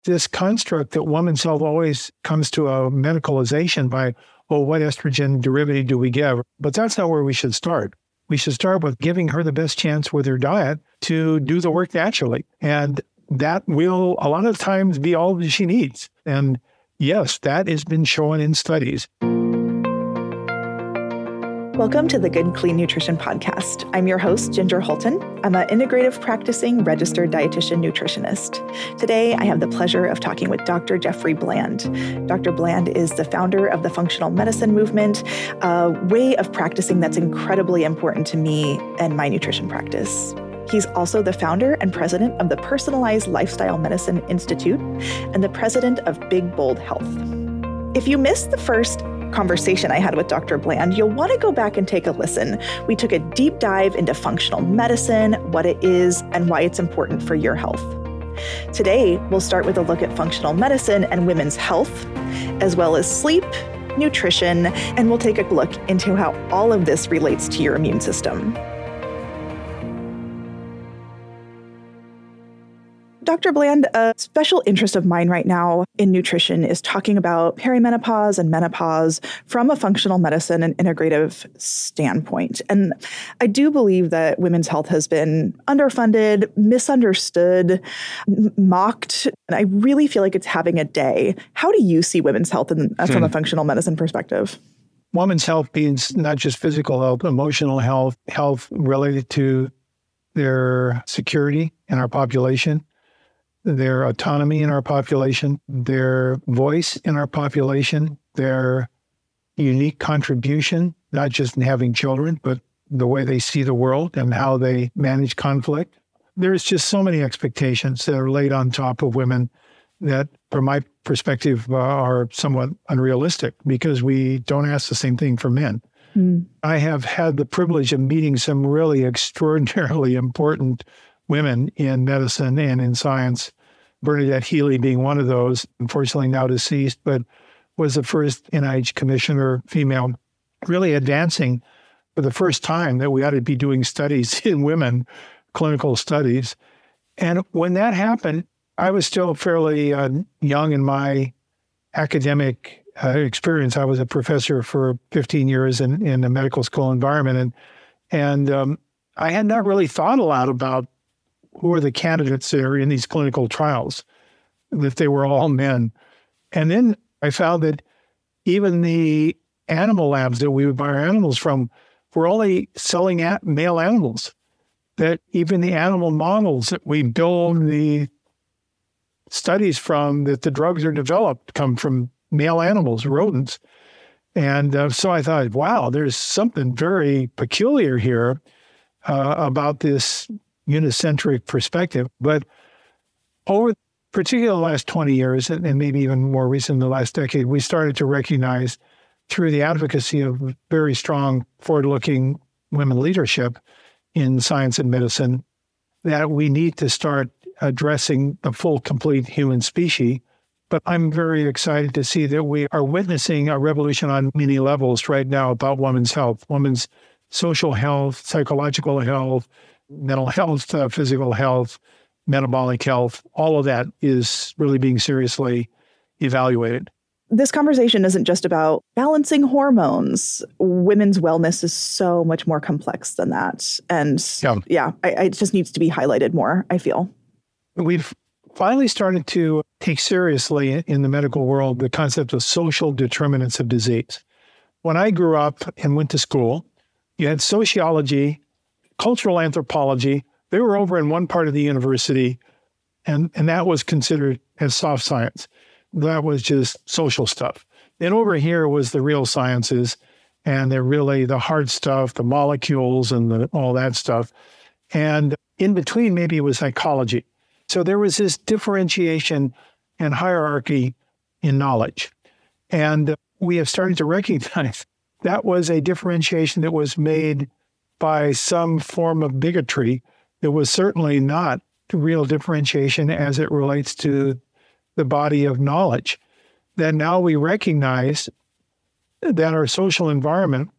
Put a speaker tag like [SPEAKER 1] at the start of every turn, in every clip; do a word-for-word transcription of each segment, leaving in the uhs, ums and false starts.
[SPEAKER 1] this construct that women's health always comes to a medicalization by, well, what estrogen derivative do we give? But that's not where we should start. We should start with giving her the best chance with her diet to do the work naturally. And that will a lot of times be all that she needs. And yes, that has been shown in studies.
[SPEAKER 2] Welcome to the Good Clean Nutrition Podcast. I'm your host, Ginger Holton. I'm an integrative practicing registered dietitian nutritionist. Today, I have the pleasure of talking with Doctor Jeffrey Bland. Doctor Bland is the founder of the functional medicine movement, a way of practicing that's incredibly important to me and my nutrition practice. He's also the founder and president of the Personalized Lifestyle Medicine Institute and the president of Big Bold Health. If you missed the first conversation I had with Doctor Bland, you'll want to go back and take a listen. We took a deep dive into functional medicine, what it is, and why it's important for your health. Today, we'll start with a look at functional medicine and women's health, as well as sleep, nutrition, and we'll take a look into how all of this relates to your immune system. Doctor Bland, a special interest of mine right now in nutrition is talking about perimenopause and menopause from a functional medicine and integrative standpoint. And I do believe that women's health has been underfunded, misunderstood, m- mocked, and I really feel like it's having a day. How do you see women's health in, uh, from hmm. a functional medicine perspective?
[SPEAKER 1] Women's health means not just physical health, emotional health, health related to their security in our population, their autonomy in our population, their voice in our population, their unique contribution, not just in having children, but the way they see the world and how they manage conflict. There's just so many expectations that are laid on top of women that, from my perspective, uh, are somewhat unrealistic because we don't ask the same thing for men. Mm. I have had the privilege of meeting some really extraordinarily important women in medicine and in science, Bernadette Healy being one of those, unfortunately now deceased, but was the first N I H commissioner, female, really advancing for the first time that we ought to be doing studies in women, clinical studies. And when that happened, I was still fairly uh, young in my academic uh, experience. I was a professor for fifteen years in, in a medical school environment, and, and um, I had not really thought a lot about who are the candidates that are in these clinical trials, if they were all men. And then I found that even the animal labs that we would buy our animals from were only selling at male animals, that even the animal models that we build the studies from, that the drugs are developed, come from male animals, rodents. And uh, so I thought, wow, there's something very peculiar here uh, about this unicentric perspective. But over particularly the last twenty years, and, and maybe even more recent, the last decade, we started to recognize through the advocacy of very strong, forward-looking women leadership in science and medicine that we need to start addressing the full, complete human species. But I'm very excited to see that we are witnessing a revolution on many levels right now about women's health, women's social health, psychological health, mental health, uh, physical health, metabolic health. All of that is really being seriously evaluated.
[SPEAKER 2] This conversation isn't just about balancing hormones. Women's wellness is so much more complex than that. And yeah, yeah I, I, it just needs to be highlighted more, I feel.
[SPEAKER 1] We've finally started to take seriously in the medical world the concept of social determinants of disease. When I grew up and went to school, you had sociology, cultural anthropology. They were over in one part of the university, and, and that was considered as soft science. That was just social stuff. Then over here was the real sciences, and they're really the hard stuff, the molecules and the, all that stuff. And in between, maybe it was psychology. So there was this differentiation and hierarchy in knowledge. And we have started to recognize that was a differentiation that was made by some form of bigotry. There was certainly not real differentiation as it relates to the body of knowledge. That now we recognize that our social environment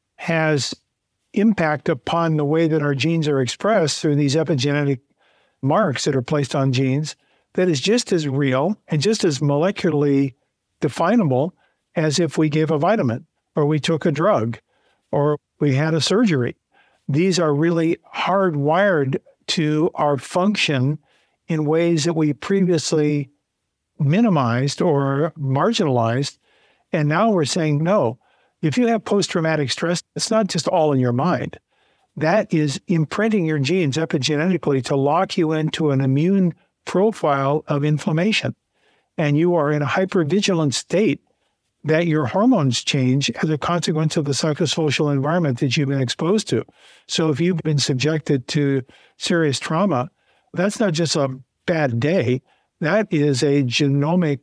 [SPEAKER 1] has impact upon the way that our genes are expressed through these epigenetic marks that are placed on genes that is just as real and just as molecularly definable as if we gave a vitamin or we took a drug or we had a surgery. These are really hardwired to our function in ways that we previously minimized or marginalized. And now we're saying, no, if you have post-traumatic stress, it's not just all in your mind. That is imprinting your genes epigenetically to lock you into an immune profile of inflammation. And you are in a hypervigilant state that your hormones change as a consequence of the psychosocial environment that you've been exposed to. So if you've been subjected to serious trauma, that's not just a bad day. That is a genomic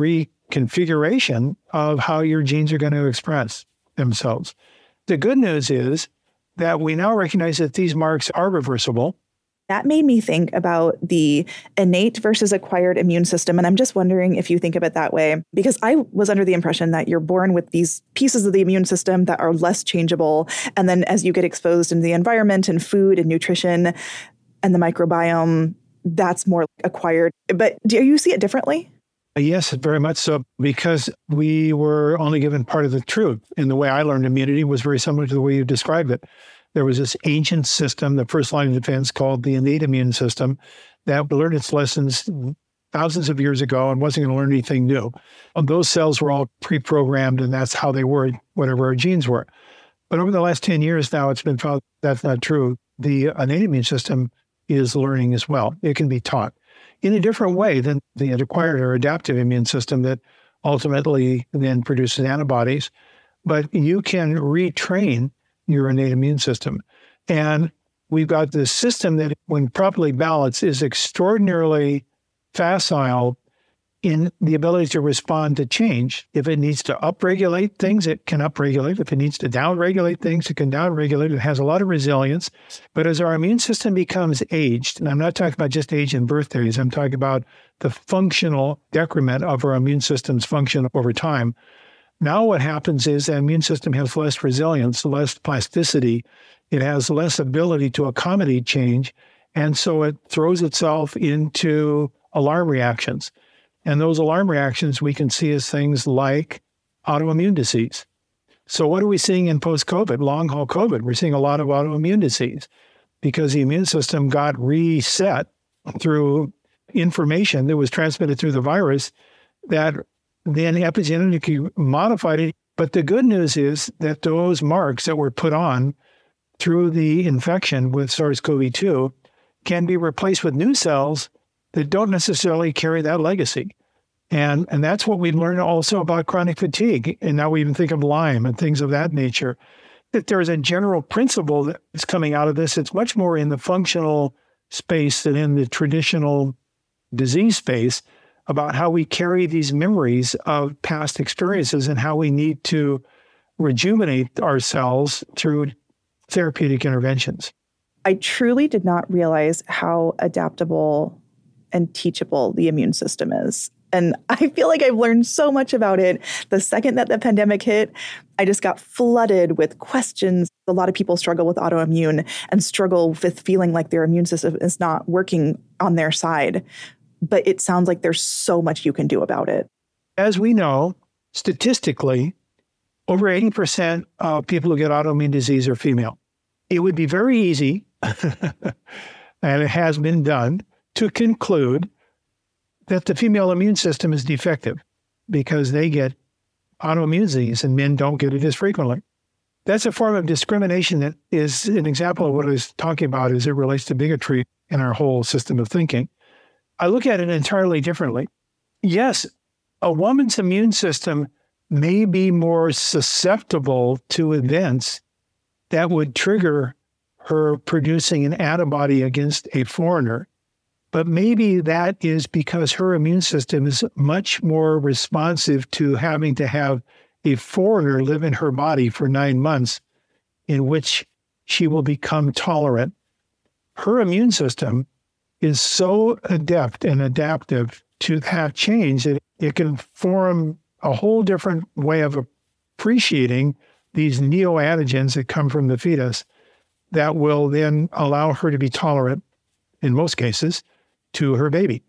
[SPEAKER 1] reconfiguration of how your genes are going to express themselves. The good news is that we now recognize that these marks are reversible.
[SPEAKER 2] That made me think about the innate versus acquired immune system. And I'm just wondering if you think of it that way, because I was under the impression that you're born with these pieces of the immune system that are less changeable. And then as you get exposed in the environment and food and nutrition and the microbiome, that's more acquired. But do you see it differently?
[SPEAKER 1] Yes, very much so, because we were only given part of the truth. And the way I learned immunity was very similar to the way you described it. There was this ancient system, the first line of defense, called the innate immune system, that learned its lessons thousands of years ago and wasn't going to learn anything new. And those cells were all pre-programmed, and that's how they were, whatever our genes were. But over the last ten years now, it's been found that's not true. The innate immune system is learning as well. It can be taught in a different way than the acquired or adaptive immune system that ultimately then produces antibodies. But you can retrain your innate immune system. And we've got this system that, when properly balanced, is extraordinarily facile in the ability to respond to change. If it needs to upregulate things, it can upregulate. If it needs to downregulate things, it can downregulate. It has a lot of resilience. But as our immune system becomes aged, and I'm not talking about just age and birthdays, I'm talking about the functional decrement of our immune system's function over time. Now what happens is the immune system has less resilience, less plasticity. It has less ability to accommodate change. And so it throws itself into alarm reactions. And those alarm reactions we can see as things like autoimmune disease. So what are we seeing in post-COVID, long-haul COVID? We're seeing a lot of autoimmune disease because the immune system got reset through information that was transmitted through the virus that then epigenetically modified it. But the good news is that those marks that were put on through the infection with SARS-C o V two can be replaced with new cells that don't necessarily carry that legacy. And, and that's what we learned also about chronic fatigue. And now we even think of Lyme and things of that nature, that there's a general principle that's coming out of this. It's much more in the functional space than in the traditional disease space, about how we carry these memories of past experiences and how we need to rejuvenate ourselves through therapeutic interventions.
[SPEAKER 2] I truly did not realize how adaptable and teachable the immune system is. And I feel like I've learned so much about it. The second that the pandemic hit, I just got flooded with questions. A lot of people struggle with autoimmune and struggle with feeling like their immune system is not working on their side. But it sounds like there's so much you can do about it.
[SPEAKER 1] As we know, statistically, over eighty percent of people who get autoimmune disease are female. It would be very easy, and it has been done, to conclude that the female immune system is defective because they get autoimmune disease and men don't get it as frequently. That's a form of discrimination that is an example of what I was talking about as it relates to bigotry in our whole system of thinking. I look at it entirely differently. Yes, a woman's immune system may be more susceptible to events that would trigger her producing an antibody against a foreigner, but maybe that is because her immune system is much more responsive to having to have a foreigner live in her body for nine months, in which she will become tolerant. Her immune system is so adept and adaptive to that change that it can form a whole different way of appreciating these neoantigens that come from the fetus that will then allow her to be tolerant, in most cases, to her baby.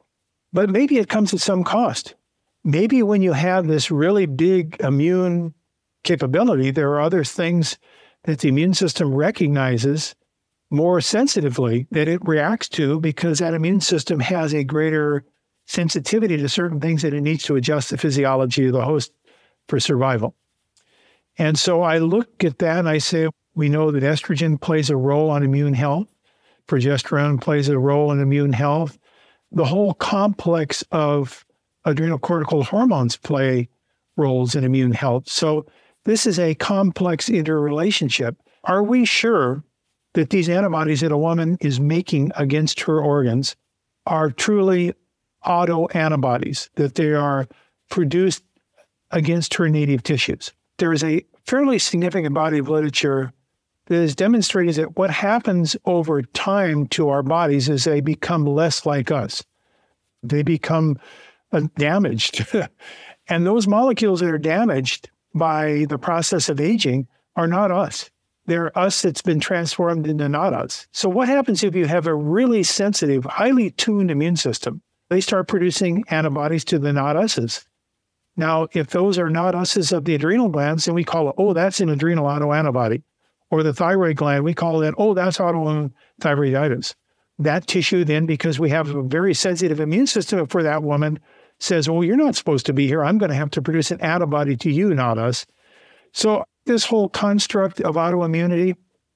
[SPEAKER 1] But maybe it comes at some cost. Maybe when you have this really big immune capability, there are other things that the immune system recognizes more sensitively that it reacts to, because that immune system has a greater sensitivity to certain things that it needs to adjust the physiology of the host for survival. And so I look at that and I say, we know that estrogen plays a role on immune health. Progesterone plays a role in immune health. The whole complex of adrenocortical hormones play roles in immune health. So this is a complex interrelationship. Are we sure that these antibodies that a woman is making against her organs are truly autoantibodies, that they are produced against her native tissues? There is a fairly significant body of literature that is demonstrating that what happens over time to our bodies is they become less like us. They become uh, damaged. And those molecules that are damaged by the process of aging are not us. They're us that's been transformed into not us. So what happens if you have a really sensitive, highly tuned immune system? They start producing antibodies to the not us's. Now, if those are not us's of the adrenal glands, then we call it, oh, that's an adrenal autoantibody. Or the thyroid gland, we call it, oh, that's autoimmune thyroiditis. That tissue then, because we have a very sensitive immune system for that woman, says, oh, you're not supposed to be here. I'm going to have to produce an antibody to you, not us. So this whole construct of autoimmunity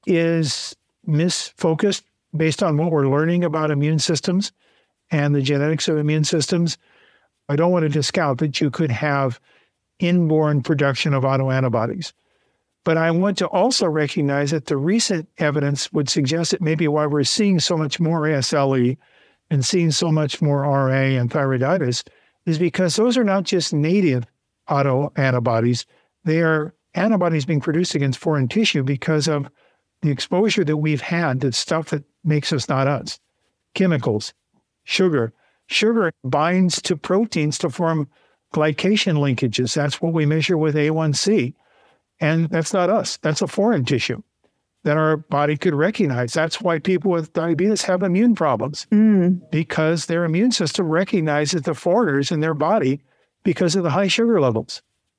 [SPEAKER 1] is misfocused based on what we're learning about immune systems and the genetics of immune systems. I don't want to discount that you could have inborn production of autoantibodies. But I want to also recognize that the recent evidence would suggest that maybe why we're seeing so much more A S L E and seeing so much more R A and thyroiditis is because those are not just native autoantibodies. They are antibodies being produced against foreign tissue because of the exposure that we've had to stuff that makes us not us. Chemicals, sugar. Sugar binds to proteins to form glycation linkages. That's what we measure with A one C. And that's not us. That's a foreign tissue that our body could recognize. That's why people with diabetes have immune problems, mm. because their immune system recognizes the foreigners in their body because of the high sugar levels.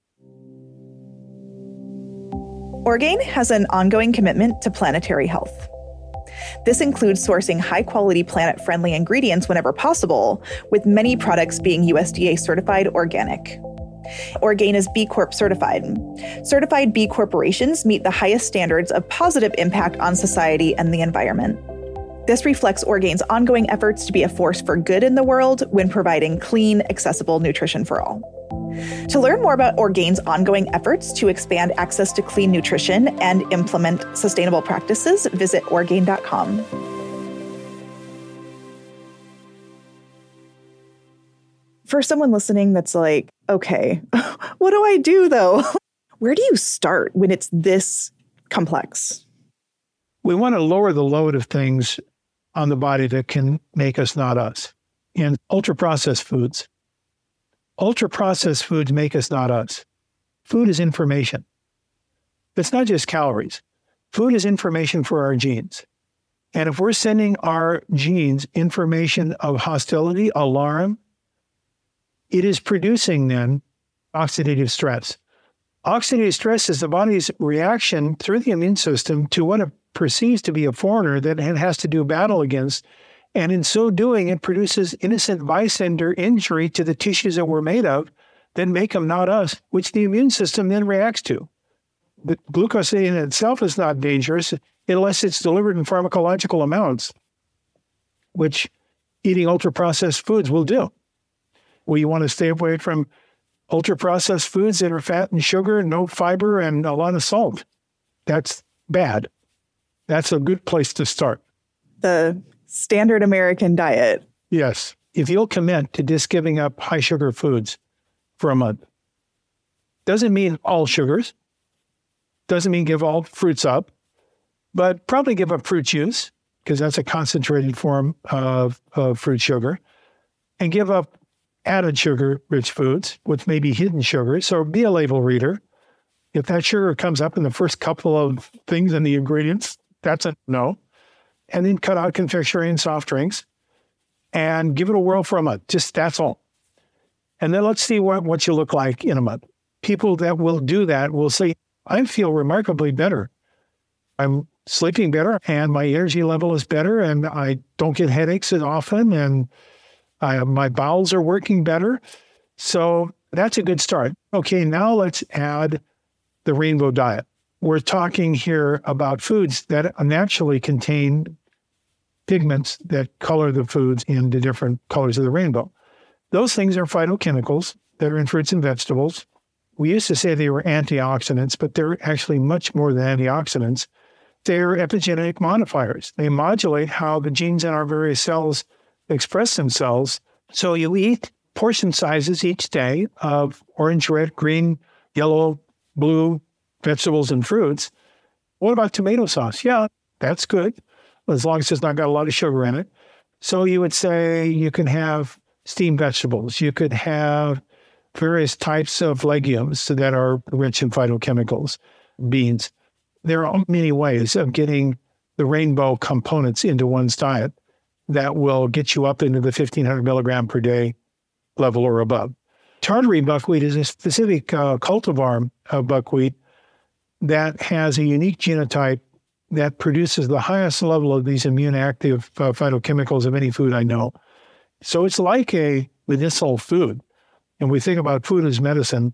[SPEAKER 2] Orgain has an ongoing commitment to planetary health. This includes sourcing high-quality planet-friendly ingredients whenever possible, with many products being U S D A certified organic. Orgain is B Corp certified. Certified B corporations meet the highest standards of positive impact on society and the environment. This reflects Orgain's ongoing efforts to be a force for good in the world when providing clean, accessible nutrition for all. To learn more about Orgain's ongoing efforts to expand access to clean nutrition and implement sustainable practices, visit orgain dot com. For someone listening that's like, okay, what do I do though? Where do you start when it's this complex?
[SPEAKER 1] We want to lower the load of things on the body that can make us not us. And ultra-processed foods. Ultra-processed foods make us not us. Food is information. It's not just calories. Food is information for our genes. And if we're sending our genes information of hostility, alarm, it is producing then oxidative stress. Oxidative stress is the body's reaction through the immune system to what it perceives to be a foreigner that it has to do battle against. And in so doing, it produces innocent bystander injury to the tissues that we're made of that make them not us, which the immune system then reacts to. The glucose in itself is not dangerous unless it's delivered in pharmacological amounts, which eating ultra-processed foods will do. Well, you want to stay away from ultra-processed foods that are fat and sugar, no fiber, and a lot of salt. That's bad. That's a good place to start.
[SPEAKER 2] The standard American diet.
[SPEAKER 1] Yes. If you'll commit to just giving up high sugar foods for a month, doesn't mean all sugars, doesn't mean give all fruits up, but probably give up fruit juice, because that's a concentrated form of, of fruit sugar, and give up added sugar-rich foods, which may be hidden sugar. So be a label reader. If that sugar comes up in the first couple of things in the ingredients, that's a no. And then cut out confectionery and soft drinks. and give it a whirl for a month. Just that's all. And then let's see what, what you look like in a month. People that will do that will say, I feel remarkably better. I'm sleeping better and my energy level is better and I don't get headaches as often and I, my bowels are working better. So that's a good start. Okay, now let's add the rainbow diet. We're talking here about foods that naturally contain pigments that color the foods into different colors of the rainbow. Those things are phytochemicals that are in fruits and vegetables. We used to say they were antioxidants, but they're actually much more than antioxidants. They're epigenetic modifiers. They modulate how the genes in our various cells express themselves. So you eat portion sizes each day of orange, red, green, yellow, blue vegetables and fruits. What about tomato sauce? Yeah, that's good, as long as it's not got a lot of sugar in it. So you would say you can have steamed vegetables. You could have various types of legumes that are rich in phytochemicals, beans. There are many ways of getting the rainbow components into one's diet that will get you up into the fifteen hundred milligram per day level or above. Tartary buckwheat is a specific uh, cultivar of buckwheat that has a unique genotype that produces the highest level of these immune active uh, phytochemicals of any food I know. So it's like a medicinal food. And we think about food as medicine.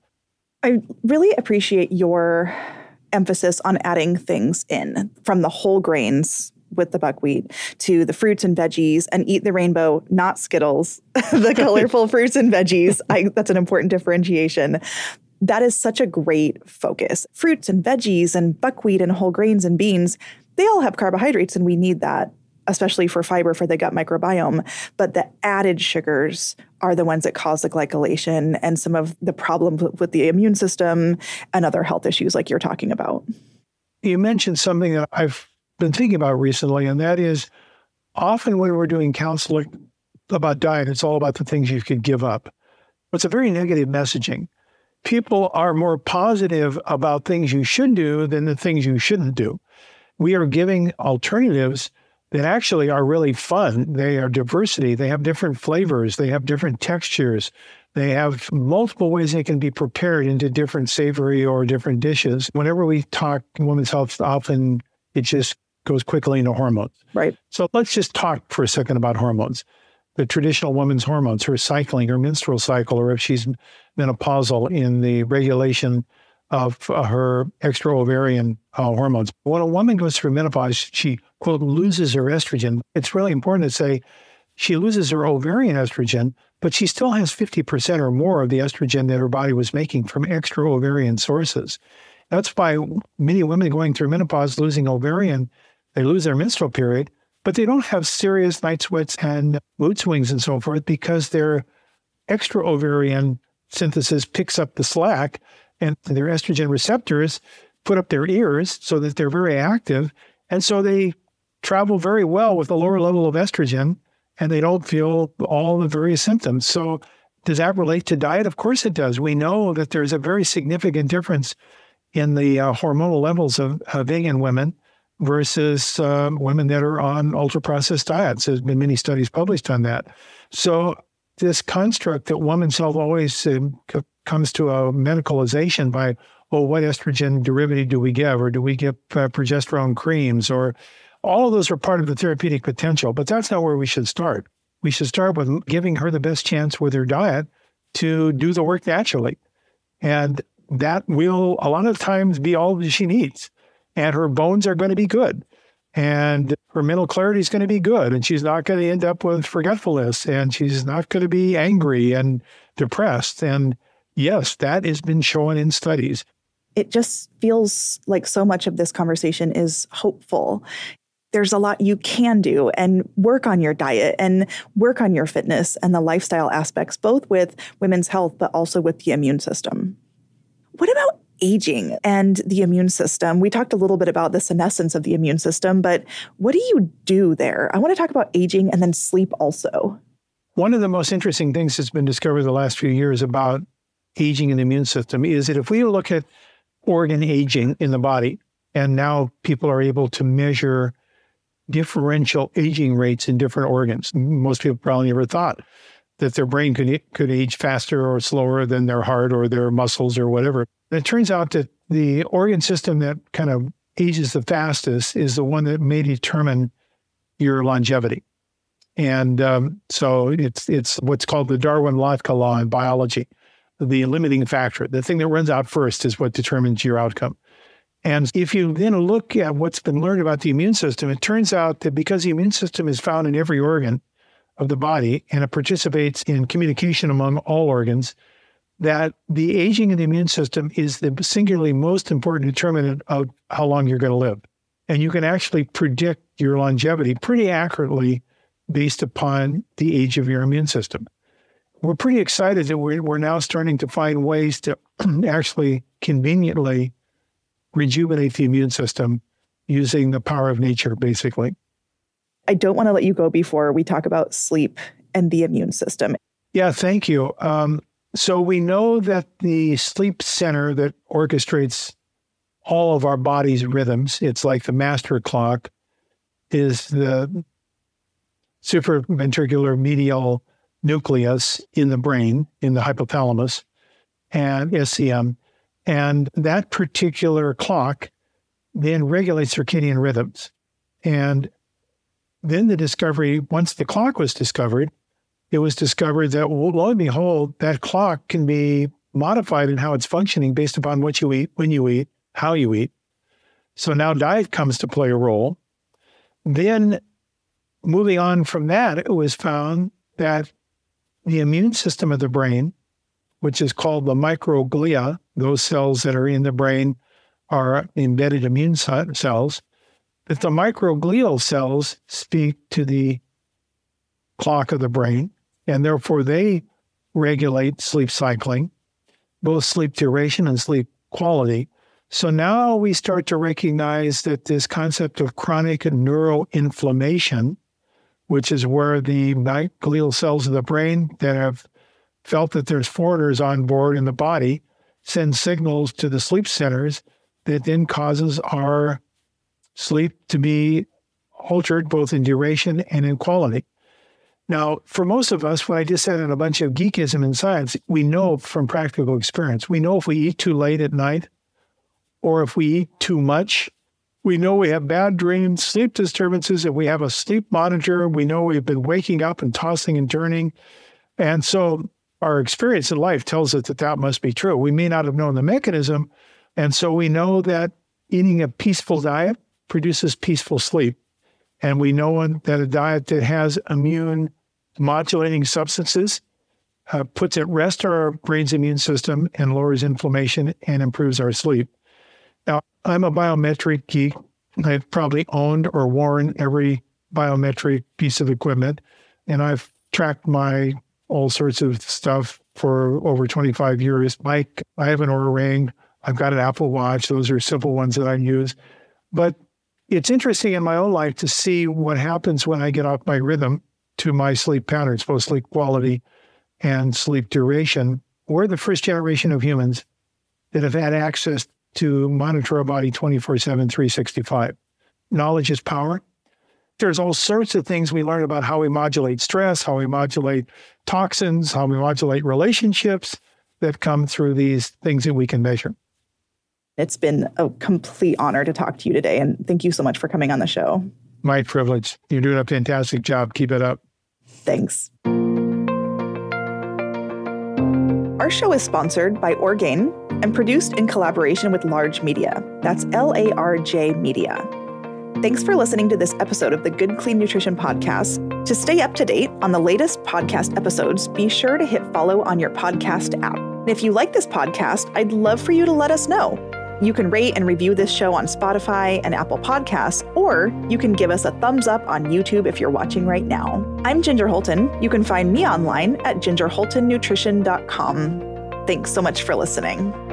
[SPEAKER 2] I really appreciate your emphasis on adding things in, from the whole grains with the buckwheat to the fruits and veggies, and eat the rainbow, not Skittles, the colorful fruits and veggies. I, that's an important differentiation. That is such a great focus. Fruits and veggies and buckwheat and whole grains and beans, they all have carbohydrates, and we need that, especially for fiber for the gut microbiome. But the added sugars are the ones that cause the glycolation and some of the problems with the immune system and other health issues like you're talking about.
[SPEAKER 1] You mentioned something that I've been thinking about recently, and that is often when we're doing counseling about diet, it's all about the things you could give up. It's a very negative messaging. People are more positive about things you should do than the things you shouldn't do. We are giving alternatives that actually are really fun. They are diversity. They have different flavors. They have different textures. They have multiple ways they can be prepared into different savory or different dishes. Whenever we talk women's health, often it just goes quickly into hormones.
[SPEAKER 2] Right.
[SPEAKER 1] So let's just talk for a second about hormones. The traditional woman's hormones, her cycling, her menstrual cycle, or if she's menopausal in the regulation of uh, her extra ovarian uh, hormones. When a woman goes through menopause, she, quote, loses her estrogen. It's really important to say she loses her ovarian estrogen, but she still has fifty percent or more of the estrogen that her body was making from extra ovarian sources. That's why many women going through menopause losing ovarian, they lose their menstrual period, but they don't have serious night sweats and mood swings and so forth because their extra ovarian synthesis picks up the slack and their estrogen receptors put up their ears so that they're very active. And so they travel very well with a lower level of estrogen and they don't feel all the various symptoms. So does that relate to diet? Of course it does. We know that there's a very significant difference in the uh, hormonal levels of, of vegan women versus um, women that are on ultra-processed diets. There's been many studies published on that. So this construct that women's health always uh, c- comes to a medicalization by, oh, what estrogen derivative do we give? Or do we give uh, progesterone creams? Or all of those are part of the therapeutic potential, but that's not where we should start. We should start with giving her the best chance with her diet to do the work naturally. And that will a lot of times be all that she needs. And her bones are going to be good. And her mental clarity is going to be good. And she's not going to end up with forgetfulness. And she's not going to be angry and depressed. And yes, that has been shown in studies.
[SPEAKER 2] It just feels like so much of this conversation is hopeful. There's a lot you can do and work on your diet and work on your fitness and the lifestyle aspects, both with women's health, but also with the immune system. What about aging and the immune system? We talked a little bit about the senescence of the immune system, but what do you do there? I want to talk about aging and then sleep also.
[SPEAKER 1] One of the most interesting things that's been discovered the last few years about aging in the immune system is that if we look at organ aging in the body, and now people are able to measure differential aging rates in different organs. Most people probably never thought that their brain could, could age faster or slower than their heart or their muscles or whatever. And it turns out that the organ system that kind of ages the fastest is the one that may determine your longevity. And um, so it's it's what's called the Darwin-Lotka law in biology. The limiting factor, the thing that runs out first, is what determines your outcome. And if you then look at what's been learned about the immune system, it turns out that because the immune system is found in every organ of the body and it participates in communication among all organs, that the aging of the immune system is the singularly most important determinant of how long you're going to live. And you can actually predict your longevity pretty accurately based upon the age of your immune system. We're pretty excited that we're, we're now starting to find ways to actually conveniently rejuvenate the immune system using the power of nature, basically.
[SPEAKER 2] I don't want to let you go before we talk about sleep and the immune system.
[SPEAKER 1] Yeah, thank you. Um, so we know that the sleep center that orchestrates all of our body's rhythms, it's like the master clock, is the supraventricular medial nucleus in the brain, in the hypothalamus, and S C M. And that particular clock then regulates circadian rhythms. And then the discovery, once the clock was discovered, it was discovered that, well, lo and behold, that clock can be modified in how it's functioning based upon what you eat, when you eat, how you eat. So now diet comes to play a role. Then moving on from that, it was found that the immune system of the brain, which is called the microglia, those cells that are in the brain are embedded immune cells, that the microglial cells speak to the clock of the brain, and therefore they regulate sleep cycling, both sleep duration and sleep quality. So now we start to recognize that this concept of chronic neuroinflammation, which is where the glial cells of the brain that have felt that there's foreigners on board in the body send signals to the sleep centers that then causes our sleep to be altered both in duration and in quality. Now, for most of us, when I just said in a bunch of geekism in science, we know from practical experience, we know if we eat too late at night or if we eat too much, we know we have bad dreams, sleep disturbances, and we have a sleep monitor. We know we've been waking up and tossing and turning. And so our experience in life tells us that that must be true. We may not have known the mechanism. And so we know that eating a peaceful diet produces peaceful sleep. And we know that a diet that has immune modulating substances uh, puts at rest our brain's immune system and lowers inflammation and improves our sleep. Now, I'm a biometric geek. I've probably owned or worn every biometric piece of equipment, and I've tracked my all sorts of stuff for over twenty-five years. Mike, I have an Oura Ring. I've got an Apple Watch. Those are simple ones that I use. But it's interesting in my own life to see what happens when I get off my rhythm to my sleep patterns, both sleep quality and sleep duration. We're the first generation of humans that have had access to monitor our body twenty-four seven, three sixty-five. Knowledge is power. There's all sorts of things we learn about how we modulate stress, how we modulate toxins, how we modulate relationships that come through these things that we can measure.
[SPEAKER 2] It's been a complete honor to talk to you today, and thank you so much for coming on the show.
[SPEAKER 1] My privilege. You're doing a fantastic job. Keep it up.
[SPEAKER 2] Thanks. Our show is sponsored by Orgain and produced in collaboration with Large Media. That's L A R J Media. Thanks for listening to this episode of the Good Clean Nutrition Podcast. To stay up to date on the latest podcast episodes, be sure to hit follow on your podcast app. And if you like this podcast, I'd love for you to let us know. You can rate and review this show on Spotify and Apple Podcasts, or you can give us a thumbs up on YouTube if you're watching right now. I'm Ginger Holton. You can find me online at ginger holton nutrition dot com. Thanks so much for listening.